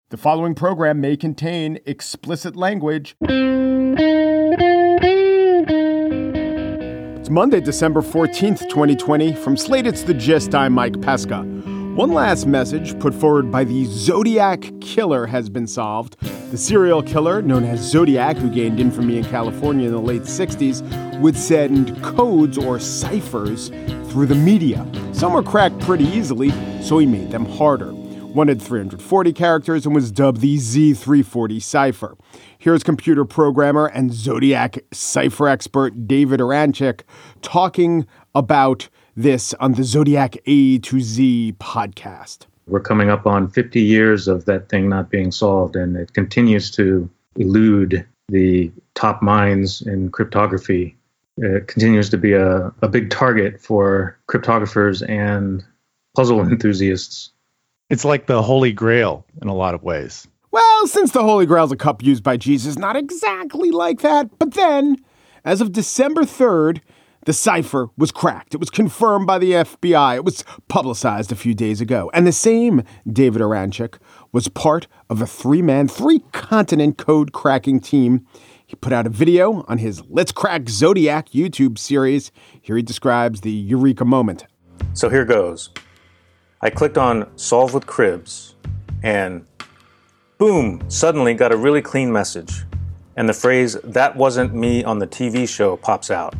The following program may contain explicit language. It's Monday, December 14th, 2020. From Slate, it's The Gist. I'm Mike Pesca. One last message put forward by the Zodiac Killer has been solved. The serial killer, known as Zodiac, who gained infamy in California in the late 60s, would send codes or ciphers through the media. Some were cracked pretty easily, so he made them harder. One had 340 characters and was dubbed the Z340 cipher. Here's computer programmer and Zodiac cipher expert David Oranchik talking about this on the Zodiac A to Z podcast. We're coming up on 50 years of that thing not being solved, and it continues to elude the top minds in cryptography. It continues to be a big target for cryptographers and puzzle enthusiasts. It's like the Holy Grail in a lot of ways. Well, since the Holy Grail's a cup used by Jesus, not exactly like that. But then, as of December 3rd, the cipher was cracked. It was confirmed by the FBI. It was publicized a few days ago. And the same David Oranchik was part of a three-man, three-continent code cracking team. He put out a video on his Let's Crack Zodiac YouTube series. Here he describes the eureka moment. So here goes. I clicked on Solve with Cribs, and boom, suddenly got a really clean message. And the phrase, "That wasn't me on the TV show," pops out.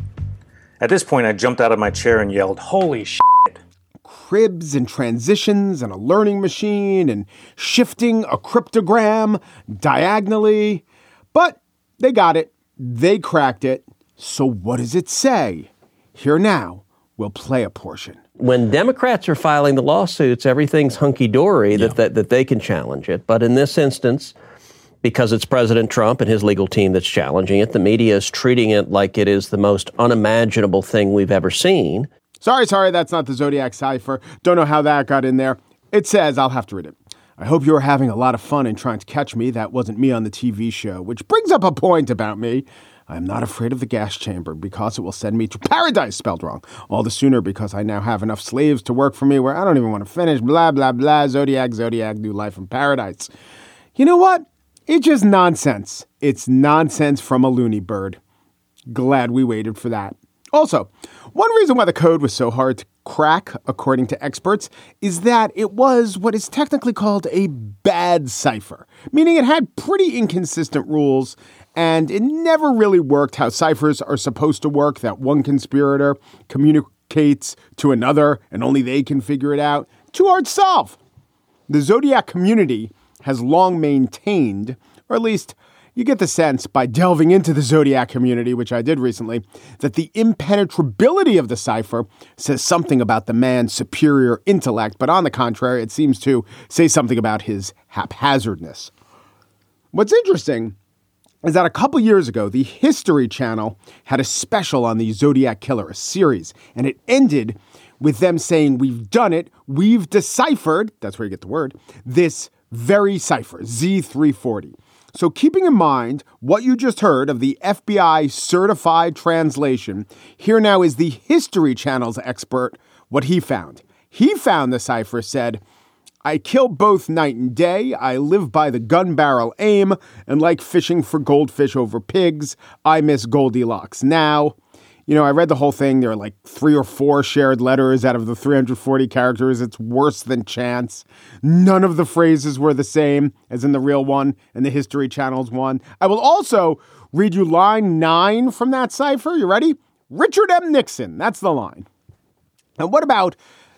At this point, I jumped out of my chair and yelled, "Holy shit!" Cribs and transitions and a learning machine and shifting a cryptogram diagonally. But they got it. They cracked it. So what does it say? Here now, we'll play a portion. When Democrats are filing the lawsuits, everything's hunky-dory that they can challenge it. But in this instance, because it's President Trump and his legal team that's challenging it, the media is treating it like it is the most unimaginable thing we've ever seen. Sorry, that's not the Zodiac cipher. Don't know how that got in there. It says, I'll have to read it. I hope you were having a lot of fun in trying to catch me. That wasn't me on the TV show, which brings up a point about me. I am not afraid of the gas chamber because it will send me to paradise, spelled wrong. All the sooner because I now have enough slaves to work for me where I don't even want to finish. Blah, blah, blah. Zodiac, new life in paradise. You know what? It's just nonsense. It's nonsense from a loony bird. Glad we waited for that. Also, one reason why the code was so hard to crack, according to experts, is that it was what is technically called a bad cipher, meaning it had pretty inconsistent rules, and it never really worked how ciphers are supposed to work, that one conspirator communicates to another and only they can figure it out. Too hard to solve. The Zodiac community has long maintained, or at least you get the sense by delving into the Zodiac community, which I did recently, that the impenetrability of the cipher says something about the man's superior intellect, but on the contrary, it seems to say something about his haphazardness. What's interesting is that a couple years ago, the History Channel had a special on the Zodiac Killer, a series, and it ended with them saying, we've done it, we've deciphered, that's where you get the word, this very cipher, Z340. So keeping in mind what you just heard of the FBI certified translation, here now is the History Channel's expert, what he found. He found the cipher said, I kill both night and day. I live by the gun barrel aim and like fishing for goldfish over pigs. I miss Goldilocks. Now, I read the whole thing. There are like 3 or 4 shared letters out of the 340 characters. It's worse than chance. None of the phrases were the same as in the real one and the History Channel's one. I will also read you line 9 from that cipher. You ready? Richard M. Nixon. That's the line. And what about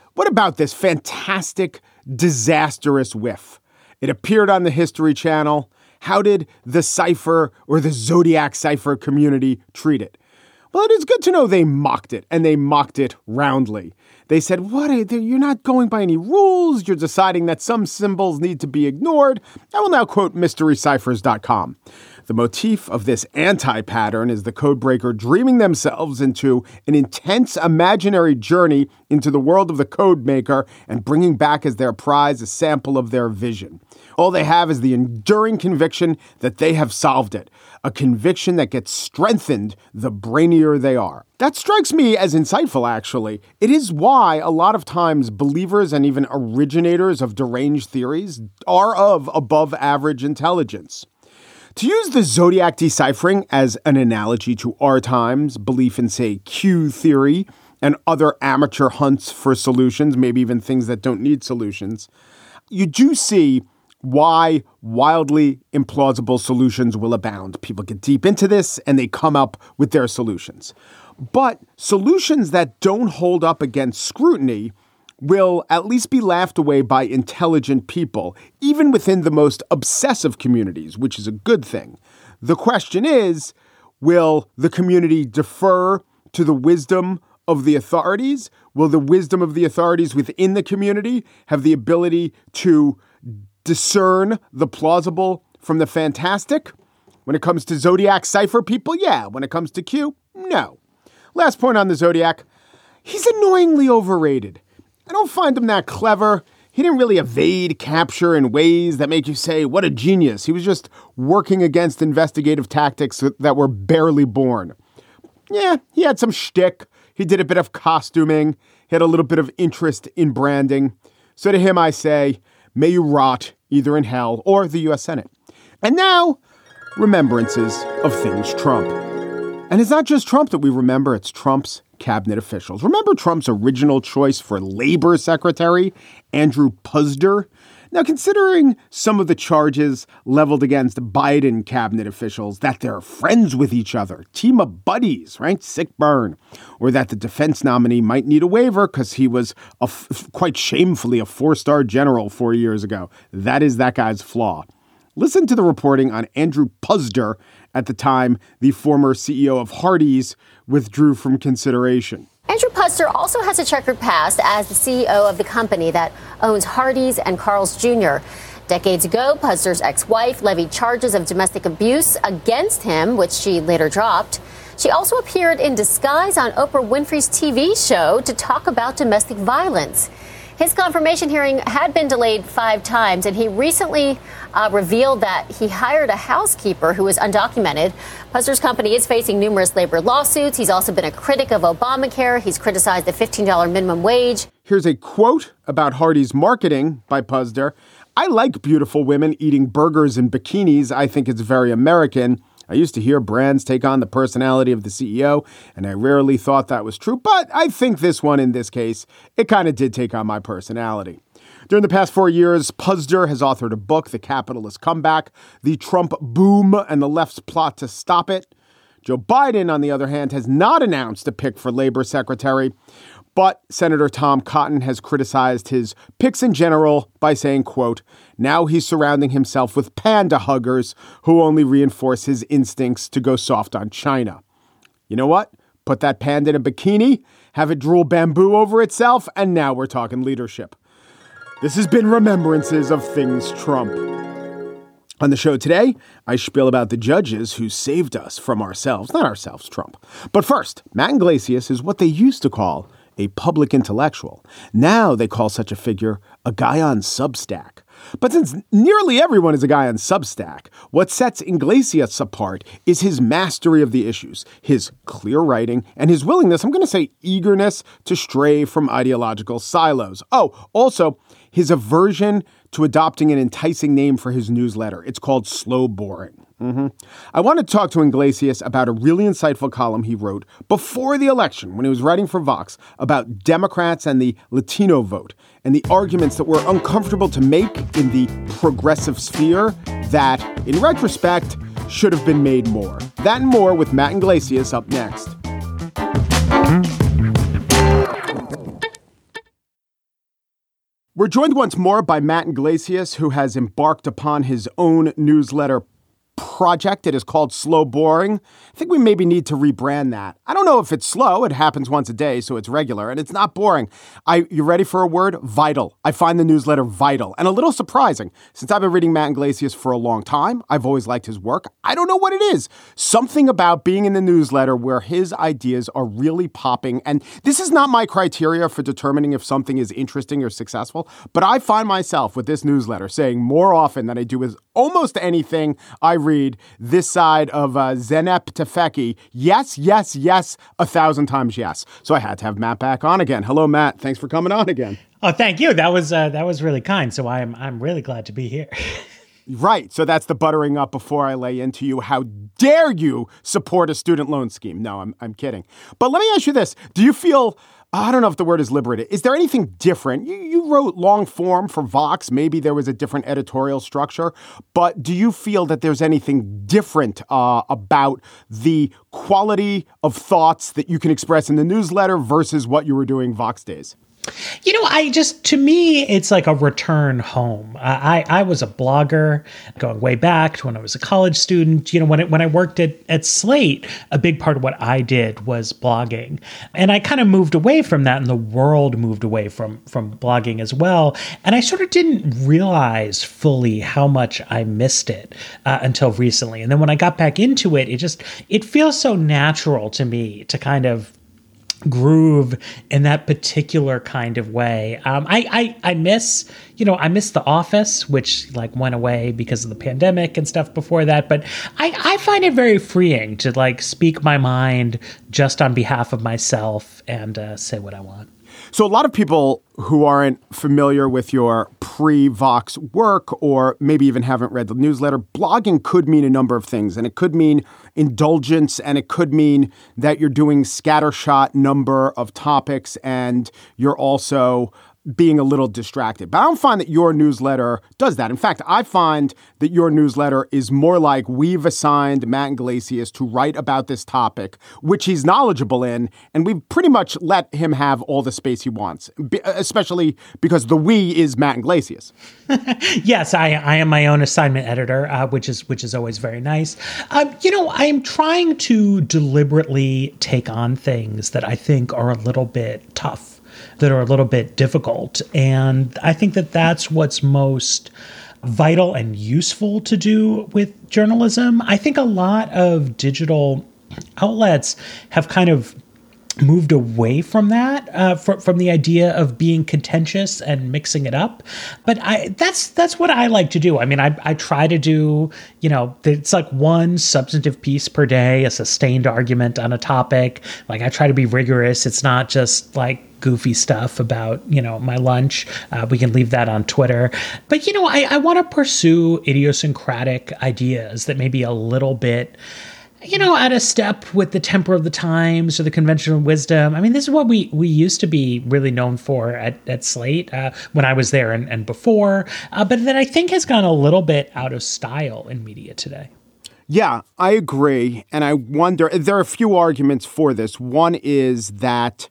this fantastic, disastrous whiff? It appeared on the History Channel. How did the cipher or the Zodiac cipher community treat it? Well, it is good to know they mocked it, and they mocked it roundly. They said, you're not going by any rules. You're deciding that some symbols need to be ignored. I will now quote mysteryciphers.com. The motif of this anti-pattern is the codebreaker dreaming themselves into an intense imaginary journey into the world of the codemaker and bringing back as their prize a sample of their vision. All they have is the enduring conviction that they have solved it, a conviction that gets strengthened the brainier they are. That strikes me as insightful, actually. It is why a lot of times believers and even originators of deranged theories are of above average intelligence. To use the zodiac deciphering as an analogy to our times, belief in, say, Q theory and other amateur hunts for solutions, maybe even things that don't need solutions, you do see why wildly implausible solutions will abound. People get deep into this and they come up with their solutions. But solutions that don't hold up against scrutiny will at least be laughed away by intelligent people, even within the most obsessive communities, which is a good thing. The question is, will the community defer to the wisdom of the authorities? Will the wisdom of the authorities within the community have the ability to discern the plausible from the fantastic? When it comes to Zodiac cipher people, yeah. When it comes to Q, no. Last point on the Zodiac, he's annoyingly overrated. I don't find him that clever. He didn't really evade capture in ways that make you say, what a genius. He was just working against investigative tactics that were barely born. Yeah, he had some shtick. He did a bit of costuming. He had a little bit of interest in branding. So to him, I say, may you rot either in hell or the U.S. Senate. And now, remembrances of things Trump. And it's not just Trump that we remember, it's Trump's cabinet officials. Remember Trump's original choice for labor secretary, Andrew Puzder? Now, considering some of the charges leveled against Biden cabinet officials, that they're friends with each other, team of buddies, right? Sick burn. Or that the defense nominee might need a waiver because he was quite shamefully a 4-star general 4 years ago. That is that guy's flaw. Listen to the reporting on Andrew Puzder, at the time the former CEO of Hardee's withdrew from consideration. Andrew Puzder also has a checkered past as the CEO of the company that owns Hardee's and Carl's Jr. Decades ago, Puzder's ex-wife levied charges of domestic abuse against him, which she later dropped. She also appeared in disguise on Oprah Winfrey's TV show to talk about domestic violence. His confirmation hearing had been delayed 5 times, and he recently revealed that he hired a housekeeper who was undocumented. Puzder's company is facing numerous labor lawsuits. He's also been a critic of Obamacare. He's criticized the $15 minimum wage. Here's a quote about Hardee's marketing by Puzder. I like beautiful women eating burgers in bikinis. I think it's very American. I used to hear brands take on the personality of the CEO, and I rarely thought that was true. But I think this one, in this case, it kind of did take on my personality. During the past 4 years, Puzder has authored a book, The Capitalist Comeback, The Trump Boom and the Left's Plot to Stop It. Joe Biden, on the other hand, has not announced a pick for labor secretary. But Senator Tom Cotton has criticized his picks in general by saying, quote, now he's surrounding himself with panda huggers who only reinforce his instincts to go soft on China. You know what? Put that panda in a bikini, have it drool bamboo over itself, and now we're talking leadership. This has been Remembrances of Things Trump. On the show today, I spiel about the judges who saved us from ourselves, not ourselves, Trump. But first, Matt Yglesias is what they used to call a public intellectual. Now they call such a figure a guy on Substack. But since nearly everyone is a guy on Substack, what sets Yglesias apart is his mastery of the issues, his clear writing, and his willingness, I'm going to say eagerness, to stray from ideological silos. Oh, also, his aversion to adopting an enticing name for his newsletter. It's called Slow Boring. I want to talk to Yglesias about a really insightful column he wrote before the election when he was writing for Vox about Democrats and the Latino vote and the arguments that were uncomfortable to make in the progressive sphere that, in retrospect, should have been made more. That and more with Matt Yglesias up next. We're joined once more by Matt Yglesias, who has embarked upon his own newsletter project. It is called Slow Boring. I think we maybe need to rebrand that. I don't know if it's slow. It happens once a day, so it's regular, and it's not boring. You ready for a word? Vital. I find the newsletter vital and a little surprising. Since I've been reading Matt Yglesias for a long time, I've always liked his work. I don't know what it is. Something about being in the newsletter where his ideas are really popping. And this is not my criteria for determining if something is interesting or successful, but I find myself with this newsletter saying more often than I do with almost anything I read this side of Zeynep Tufekci, yes, yes, yes, 1,000 times yes. So I had to have Matt back on again. Hello, Matt. Thanks for coming on again. Oh, thank you. That was really kind. So I'm really glad to be here. Right. So that's the buttering up before I lay into you. How dare you support a student loan scheme? No, I'm kidding. But let me ask you this. Do you feel, I don't know if the word is liberated. Is there anything different? You wrote long form for Vox. Maybe there was a different editorial structure. But do you feel that there's anything different about the quality of thoughts that you can express in the newsletter versus what you were doing Vox days? You know, to me, it's like a return home. I was a blogger going way back to when I was a college student. You know, when I worked at Slate, a big part of what I did was blogging. And I kind of moved away from that, and the world moved away from blogging as well. And I sort of didn't realize fully how much I missed it until recently. And then when I got back into it, it feels so natural to me to kind of groove in that particular kind of way. I miss The Office, which like went away because of the pandemic and stuff before that. But I find it very freeing to like speak my mind just on behalf of myself and say what I want. So a lot of people who aren't familiar with your pre-Vox work or maybe even haven't read the newsletter, blogging could mean a number of things. And it could mean indulgence, and it could mean that you're doing scattershot number of topics and you're also being a little distracted. But I don't find that your newsletter does that. In fact, I find that your newsletter is more like we've assigned Matt Yglesias to write about this topic, which he's knowledgeable in, and we've pretty much let him have all the space he wants, especially because the we is Matt Yglesias. Yes, I am my own assignment editor, which is always very nice. I'm trying to deliberately take on things that I think are a little bit tough, that are a little bit difficult. And I think that that's what's most vital and useful to do with journalism. I think a lot of digital outlets have kind of moved away from that, from the idea of being contentious and mixing it up. But that's what I like to do. I mean, I try to do, it's like one substantive piece per day, a sustained argument on a topic. Like I try to be rigorous. It's not just like goofy stuff about, my lunch. We can leave that on Twitter. But, I want to pursue idiosyncratic ideas that may be a little bit out of step with the temper of the times or the conventional wisdom. I mean, this is what we used to be really known for at Slate when I was there and before, but that I think has gone a little bit out of style in media today. Yeah, I agree. And I wonder, there are a few arguments for this. One is that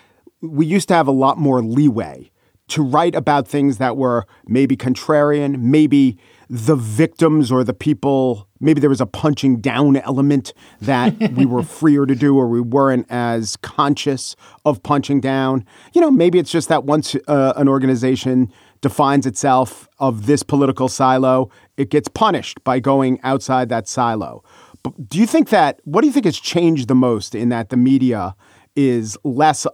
we used to have a lot more leeway to write about things that were maybe contrarian, maybe the victims or the people, maybe there was a punching down element that we were freer to do or we weren't as conscious of punching down. Maybe it's just that once an organization defines itself of this political silo, it gets punished by going outside that silo. But what do you think has changed the most in that the media is less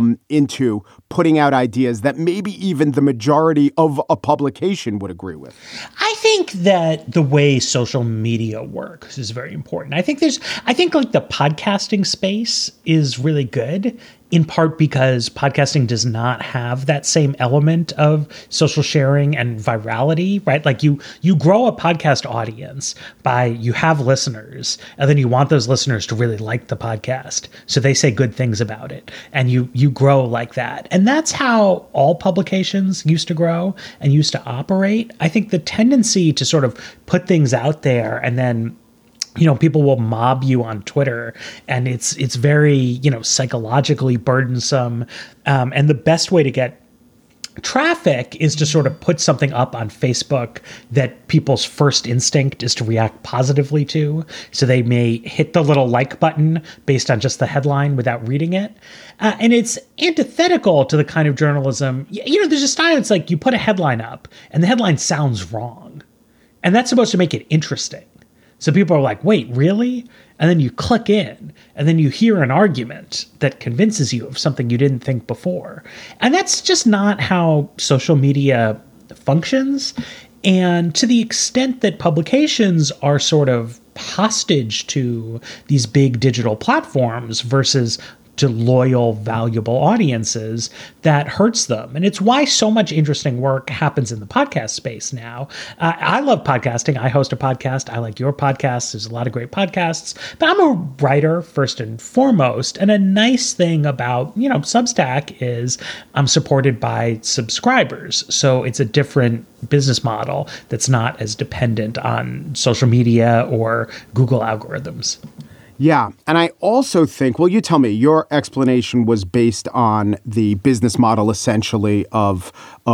into putting out ideas that maybe even the majority of a publication would agree with? I think that the way social media works is very important. I think like the podcasting space is really good, in part because podcasting does not have that same element of social sharing and virality, right? Like you grow a podcast audience by you have listeners, and then you want those listeners to really like the podcast, so they say good things about it, and you grow like that. And that's how all publications used to grow and used to operate. I think the tendency to sort of put things out there and then people will mob you on Twitter, and it's very, psychologically burdensome. And the best way to get traffic is to sort of put something up on Facebook that people's first instinct is to react positively to. So they may hit the little like button based on just the headline without reading it. And it's antithetical to the kind of journalism, there's a style, it's like you put a headline up and the headline sounds wrong. And that's supposed to make it interesting. So people are like, wait, really? And then you click in and then you hear an argument that convinces you of something you didn't think before. And that's just not how social media functions. And to the extent that publications are sort of hostage to these big digital platforms versus to loyal, valuable audiences, that hurts them. And it's why so much interesting work happens in the podcast space now. I love podcasting. I host a podcast. I like your podcast. There's a lot of great podcasts. But I'm a writer first and foremost. And a nice thing about, Substack is I'm supported by subscribers. So it's a different business model that's not as dependent on social media or Google algorithms. Yeah. And I also think, well, you tell me, your explanation was based on the business model essentially of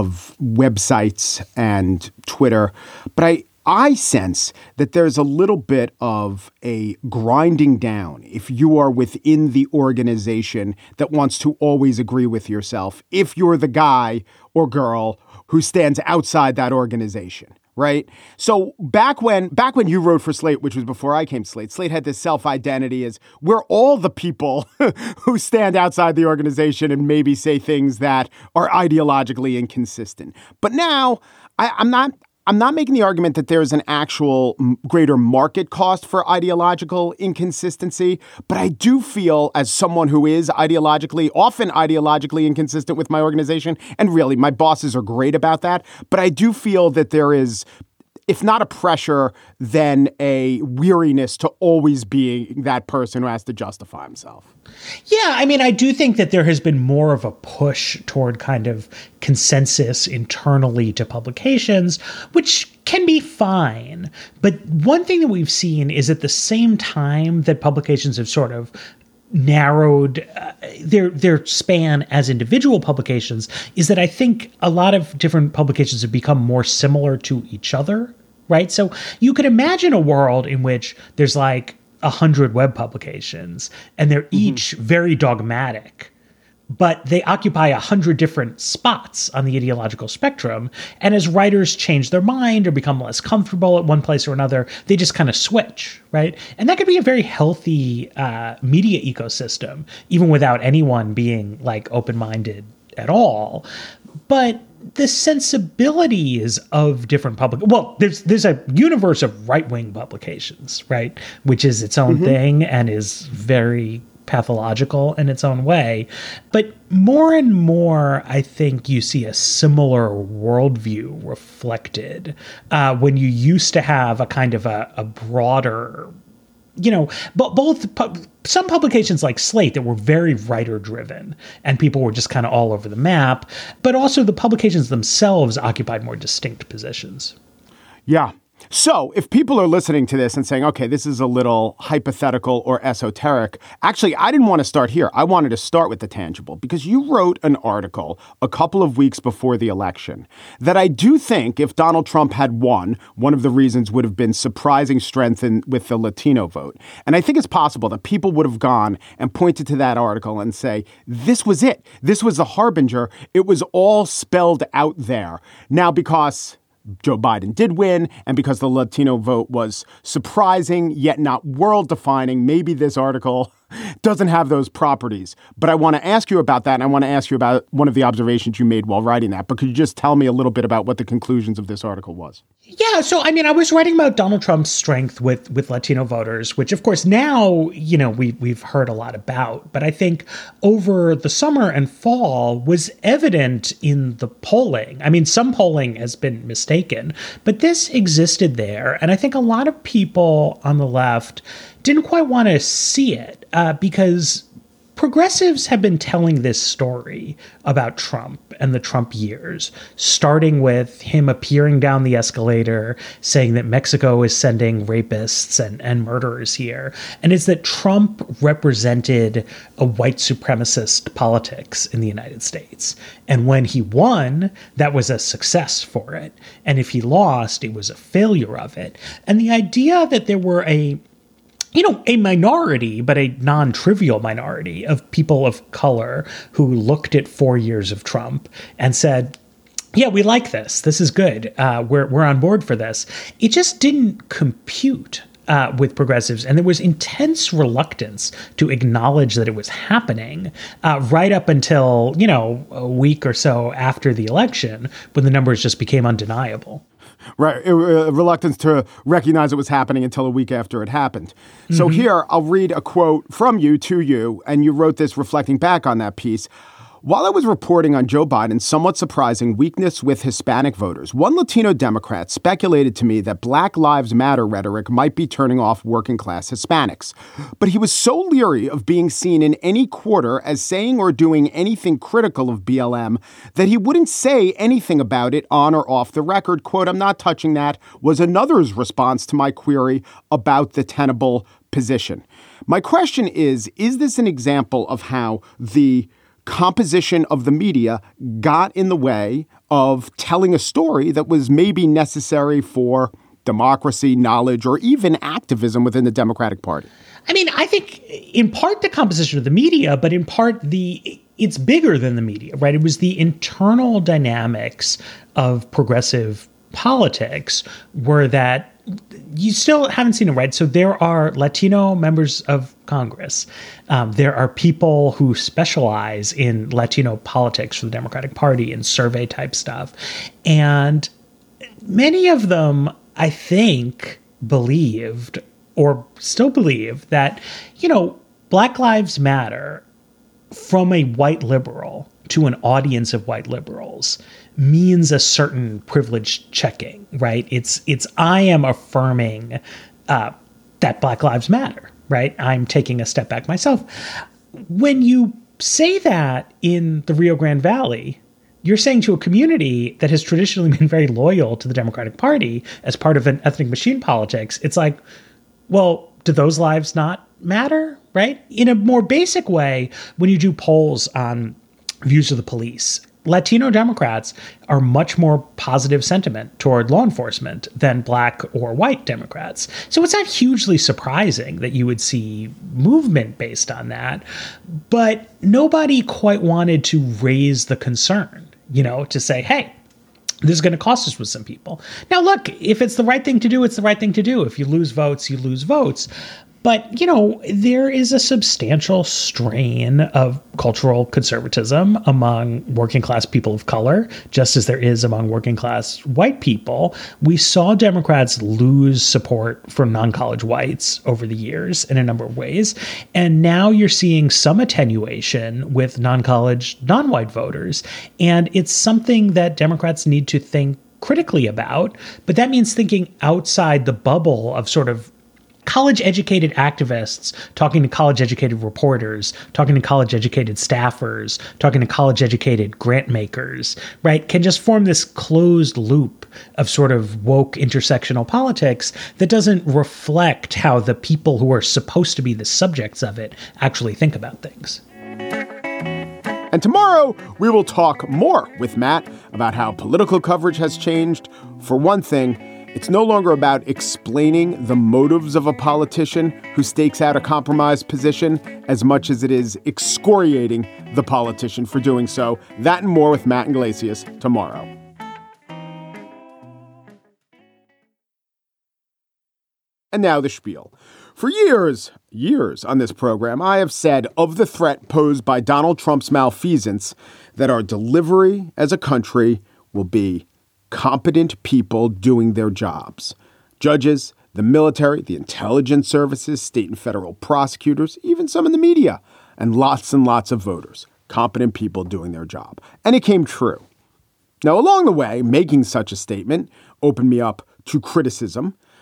websites and Twitter. But I sense that there's a little bit of a grinding down if you are within the organization that wants to always agree with yourself, if you're the guy or girl who stands outside that organization. Right. So back when you wrote for Slate, which was before I came to Slate, Slate had this self-identity as we're all the people who stand outside the organization and maybe say things that are ideologically inconsistent. But now I'm not making the argument that there's an actual greater market cost for ideological inconsistency, but I do feel as someone who is often ideologically inconsistent with my organization, and really my bosses are great about that, but I do feel that there is, if not a pressure, then a weariness to always being that person who has to justify himself. Yeah, I do think that there has been more of a push toward kind of consensus internally to publications, which can be fine. But one thing that we've seen is at the same time that publications have sort of narrowed their span as individual publications, is that I think a lot of different publications have become more similar to each other, right? So you could imagine a world in which there's like 100 web publications and they're each very dogmatic, but they occupy 100 different spots on the ideological spectrum. And as writers change their mind or become less comfortable at one place or another, they just kind of switch, right? And that could be a very healthy media ecosystem, even without anyone being like open-minded at all. But the sensibilities of different there's a universe of right-wing publications, right? Which is its own thing and is very pathological in its own way. But more and more, I think you see a similar worldview reflected when you used to have a kind of a broader, but some publications like Slate that were very writer-driven and people were just kind of all over the map, but also the publications themselves occupied more distinct positions. Yeah. So if people are listening to this and saying, okay, this is a little hypothetical or esoteric, actually, I didn't want to start here. I wanted to start with the tangible because you wrote an article a couple of weeks before the election that I do think if Donald Trump had won, one of the reasons would have been surprising strength with the Latino vote. And I think it's possible that people would have gone and pointed to that article and say, this was it. This was the harbinger. It was all spelled out there. Now, because Joe Biden did win, and because the Latino vote was surprising yet not world-defining, maybe this article doesn't have those properties. But I want to ask you about that, and I want to ask you about one of the observations you made while writing that. But could you just tell me a little bit about what the conclusions of this article was? Yeah, so I was writing about Donald Trump's strength with Latino voters, which of course now, we've heard a lot about. But I think over the summer and fall was evident in the polling. Some polling has been mistaken, but this existed there. And I think a lot of people on the left didn't quite want to see it because progressives have been telling this story about Trump and the Trump years, starting with him appearing down the escalator, saying that Mexico is sending rapists and murderers here. And it's that Trump represented a white supremacist politics in the United States. And when he won, that was a success for it. And if he lost, it was a failure of it. And the idea that there were a minority, but a non-trivial minority of people of color who looked at 4 years of Trump and said, yeah, we like this. This is good. We're on board for this. It just didn't compute with progressives. And there was intense reluctance to acknowledge that it was happening right up until, a week or so after the election, when the numbers just became undeniable. Right. Reluctance to recognize it was happening until a week after it happened. So here, I'll read a quote from you to you, and you wrote this reflecting back on that piece. While I was reporting on Joe Biden's somewhat surprising weakness with Hispanic voters, one Latino Democrat speculated to me that Black Lives Matter rhetoric might be turning off working class Hispanics. But he was so leery of being seen in any quarter as saying or doing anything critical of BLM that he wouldn't say anything about it on or off the record. Quote, I'm not touching that, was another's response to my query about the tenable position. My question is this an example of how the composition of the media got in the way of telling a story that was maybe necessary for democracy, knowledge, or even activism within the Democratic Party? I mean, I think in part the composition of the media, but in part it's bigger than the media, right? It was the internal dynamics of progressive politics were that you still haven't seen it, right? So there are Latino members of Congress. There are people who specialize in Latino politics for the Democratic Party and survey type stuff. And many of them, I think, believed or still believe that, Black Lives Matter from a white liberal to an audience of white liberals means a certain privilege checking, right? It's I am affirming that Black Lives Matter, right? I'm taking a step back myself. When you say that in the Rio Grande Valley, you're saying to a community that has traditionally been very loyal to the Democratic Party as part of an ethnic machine politics, it's like, well, do those lives not matter, right? In a more basic way, when you do polls on views of the police, Latino Democrats are much more positive sentiment toward law enforcement than Black or white Democrats. So it's not hugely surprising that you would see movement based on that, but nobody quite wanted to raise the concern, to say, hey, this is going to cost us with some people. Now, look, if it's the right thing to do, it's the right thing to do. If you lose votes, you lose votes. But, there is a substantial strain of cultural conservatism among working class people of color, just as there is among working class white people. We saw Democrats lose support from non-college whites over the years in a number of ways. And now you're seeing some attenuation with non-college, non-white voters. And it's something that Democrats need to think critically about. But that means thinking outside the bubble of sort of college-educated activists talking to college-educated reporters, talking to college-educated staffers, talking to college-educated grant makers, right, can just form this closed loop of sort of woke intersectional politics that doesn't reflect how the people who are supposed to be the subjects of it actually think about things. And tomorrow, we will talk more with Matt about how political coverage has changed. For one thing, it's no longer about explaining the motives of a politician who stakes out a compromised position as much as it is excoriating the politician for doing so. That and more with Matt Iglesias tomorrow. And now the spiel. For years on this program, I have said of the threat posed by Donald Trump's malfeasance that our delivery as a country will be competent people doing their jobs. Judges, the military, the intelligence services, state and federal prosecutors, even some in the media, and lots of voters. Competent people doing their job. And it came true. Now, along the way, making such a statement opened me up to criticism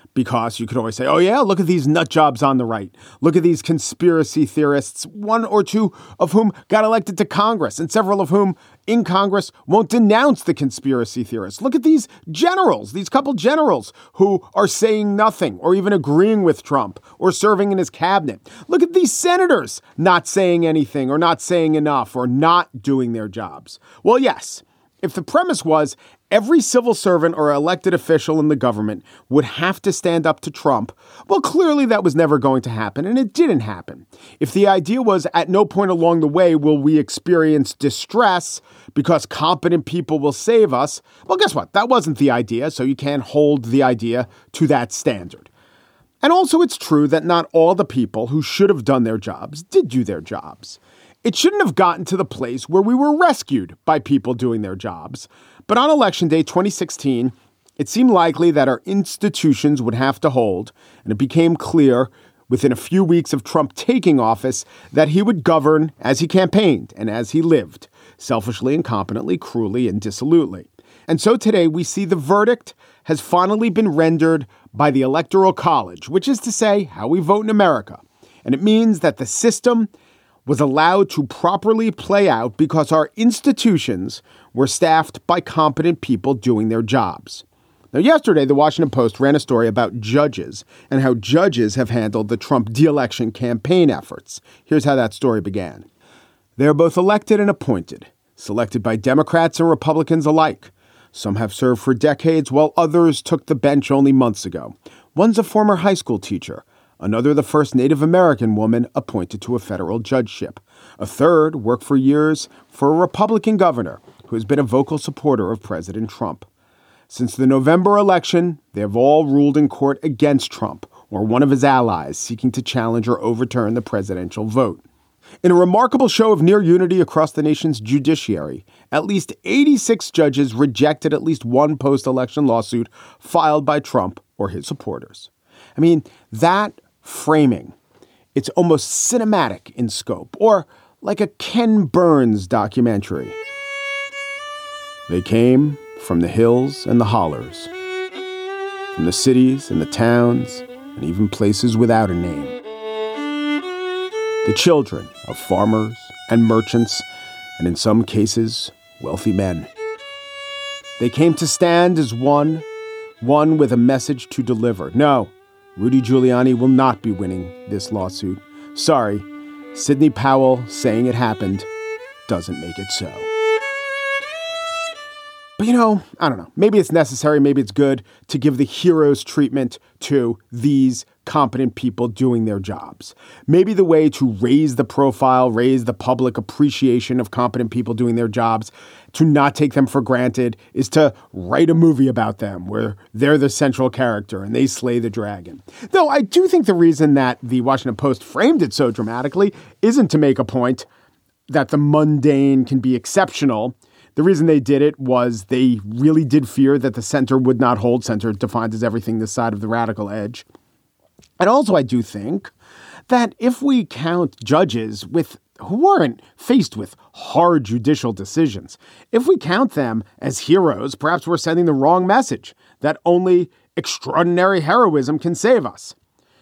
Because you could always say, oh yeah, look at these nut jobs on the right. Look at these conspiracy theorists, one or two of whom got elected to Congress and several of whom in Congress won't denounce the conspiracy theorists. Look at these generals, these couple generals who are saying nothing or even agreeing with Trump or serving in his cabinet. Look at these senators not saying anything or not saying enough or not doing their jobs. Well, yes, if the premise was every civil servant or elected official in the government would have to stand up to Trump, well, clearly that was never going to happen, and it didn't happen. If the idea was at no point along the way will we experience distress because competent people will save us, well, guess what? That wasn't the idea, so you can't hold the idea to that standard. And also, it's true that not all the people who should have done their jobs did do their jobs. It shouldn't have gotten to the place where we were rescued by people doing their jobs. But on Election Day 2016, it seemed likely that our institutions would have to hold, and it became clear within a few weeks of Trump taking office that he would govern as he campaigned and as he lived, selfishly, incompetently, cruelly, and dissolutely. And so today we see the verdict has finally been rendered by the Electoral College, which is to say how we vote in America. And it means that the system was allowed to properly play out because our institutions were staffed by competent people doing their jobs. Now, yesterday, the Washington Post ran a story about judges and how judges have handled the Trump de-election campaign efforts. Here's how that story began. They are both elected and appointed, selected by Democrats and Republicans alike. Some have served for decades, while others took the bench only months ago. One's a former high school teacher. Another, the first Native American woman appointed to a federal judgeship. A third worked for years for a Republican governor who has been a vocal supporter of President Trump. Since the November election, they have all ruled in court against Trump or one of his allies seeking to challenge or overturn the presidential vote. In a remarkable show of near unity across the nation's judiciary, at least 86 judges rejected at least one post-election lawsuit filed by Trump or his supporters. I mean, that framing, it's almost cinematic in scope, or like a Ken Burns documentary. They came from the hills and the hollers, from the cities and the towns, and even places without a name. The children of farmers and merchants, and in some cases, wealthy men. They came to stand as one with a message to deliver. No, Rudy Giuliani will not be winning this lawsuit. Sorry, Sidney Powell saying it happened doesn't make it so. But I don't know. Maybe it's necessary, maybe it's good to give the hero's treatment to these competent people doing their jobs. Maybe the way to raise the profile, raise the public appreciation of competent people doing their jobs, to not take them for granted, is to write a movie about them where they're the central character and they slay the dragon. Though I do think the reason that the Washington Post framed it so dramatically isn't to make a point that the mundane can be exceptional. The reason they did it was they really did fear that the center would not hold. Center defined as everything this side of the radical edge. And also, I do think that if we count judges who weren't faced with hard judicial decisions, if we count them as heroes, perhaps we're sending the wrong message that only extraordinary heroism can save us.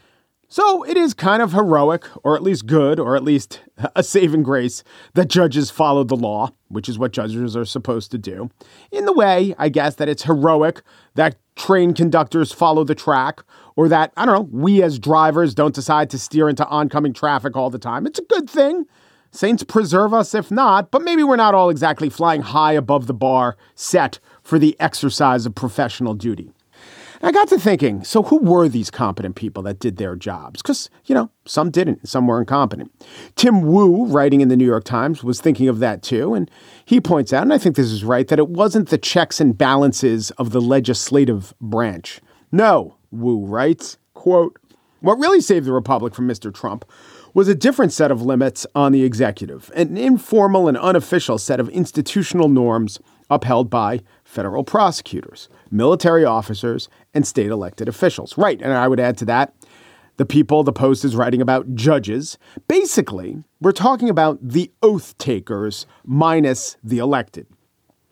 So it is kind of heroic, or at least good, or at least a saving grace that judges followed the law, which is what judges are supposed to do. In the way, I guess, that it's heroic that train conductors follow the track, or that, we as drivers don't decide to steer into oncoming traffic all the time. It's a good thing. Saints preserve us if not, but maybe we're not all exactly flying high above the bar set for the exercise of professional duty. I got to thinking, so who were these competent people that did their jobs? Because, some didn't, some were incompetent. Tim Wu, writing in the New York Times, was thinking of that too. And he points out, and I think this is right, that it wasn't the checks and balances of the legislative branch. No, Wu writes, quote, what really saved the republic from Mr. Trump was a different set of limits on the executive, an informal and unofficial set of institutional norms upheld by federal prosecutors, military officers, and state elected officials. Right. And I would add to that, the people the Post is writing about, judges. Basically, we're talking about the oath takers minus the elected.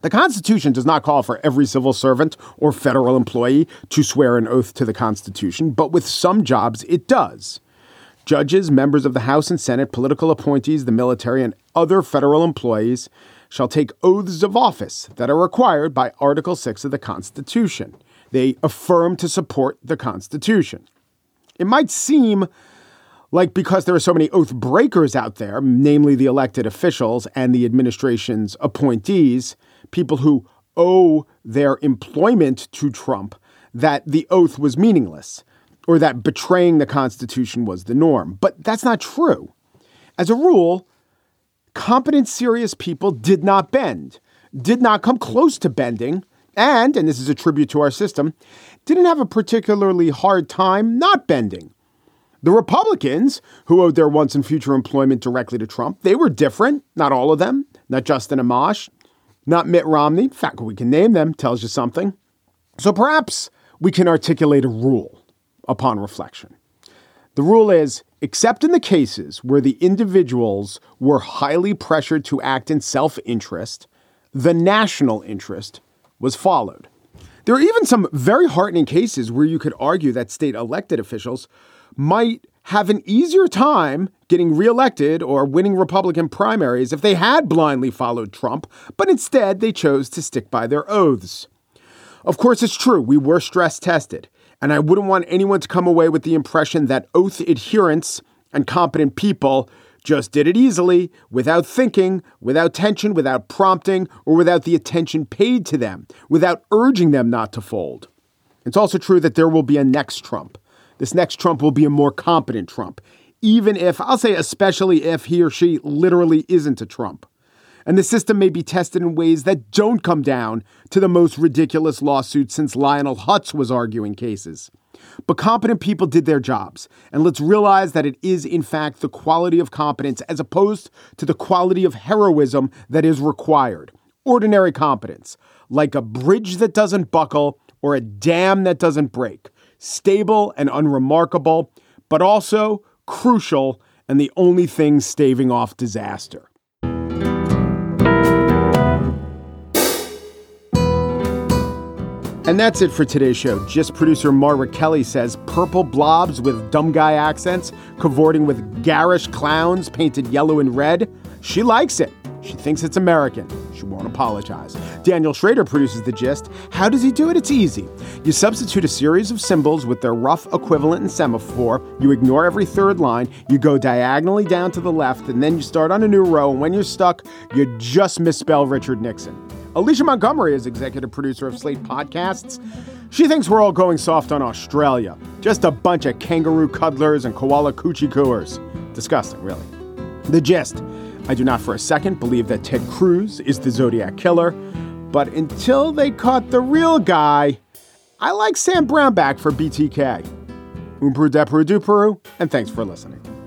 The Constitution does not call for every civil servant or federal employee to swear an oath to the Constitution, but with some jobs it does. Judges, members of the House and Senate, political appointees, the military, and other federal employees shall take oaths of office that are required by Article 6 of the Constitution. They affirm to support the Constitution. It might seem like because there are so many oath breakers out there, namely the elected officials and the administration's appointees, people who owe their employment to Trump, that the oath was meaningless or that betraying the Constitution was the norm. But that's not true. As a rule, competent, serious people did not bend, did not come close to bending, and this is a tribute to our system, didn't have a particularly hard time not bending. The Republicans, who owed their once and future employment directly to Trump, they were different. Not all of them. Not Justin Amash. Not Mitt Romney. In fact, we can name them. Tells you something. So perhaps we can articulate a rule upon reflection. The rule is, except in the cases where the individuals were highly pressured to act in self-interest, the national interest was followed. There are even some very heartening cases where you could argue that state elected officials might have an easier time getting reelected or winning Republican primaries if they had blindly followed Trump, but instead they chose to stick by their oaths. Of course, it's true. We were stress tested, and I wouldn't want anyone to come away with the impression that oath adherents and competent people just did it easily, without thinking, without tension, without prompting, or without the attention paid to them, without urging them not to fold. It's also true that there will be a next Trump. This next Trump will be a more competent Trump, even if, I'll say especially if he or she literally isn't a Trump. And the system may be tested in ways that don't come down to the most ridiculous lawsuits since Lionel Hutz was arguing cases. But competent people did their jobs. And let's realize that it is, in fact, the quality of competence as opposed to the quality of heroism that is required. Ordinary competence, like a bridge that doesn't buckle or a dam that doesn't break. Stable and unremarkable, but also crucial and the only thing staving off disaster. And that's it for today's show. Gist producer Margaret Kelly says purple blobs with dumb guy accents cavorting with garish clowns painted yellow and red. She likes it. She thinks it's American. She won't apologize. Daniel Schrader produces The Gist. How does he do it? It's easy. You substitute a series of symbols with their rough equivalent in semaphore. You ignore every third line. You go diagonally down to the left, and then you start on a new row. And when you're stuck, you just misspell Richard Nixon. Alicia Montgomery is executive producer of Slate Podcasts. She thinks we're all going soft on Australia. Just a bunch of kangaroo cuddlers and koala coochie cooers. Disgusting, really. The Gist. I do not for a second believe that Ted Cruz is the Zodiac Killer, but until they caught the real guy, I like Sam Brownback for BTK. Peru, and thanks for listening.